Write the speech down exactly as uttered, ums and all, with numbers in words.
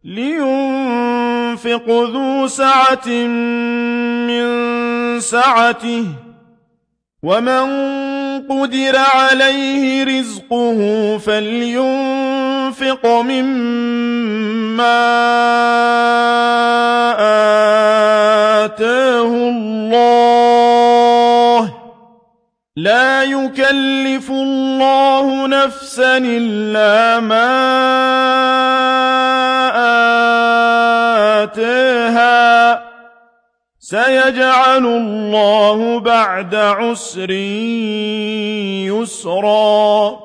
لينفق ذو سعة من سعته ومن قدر عليه رزقه فلينفق مما آتاه الله لا يكلف الله نفسا إلا ما آتاها سيجعل الله بعد عسر يسرا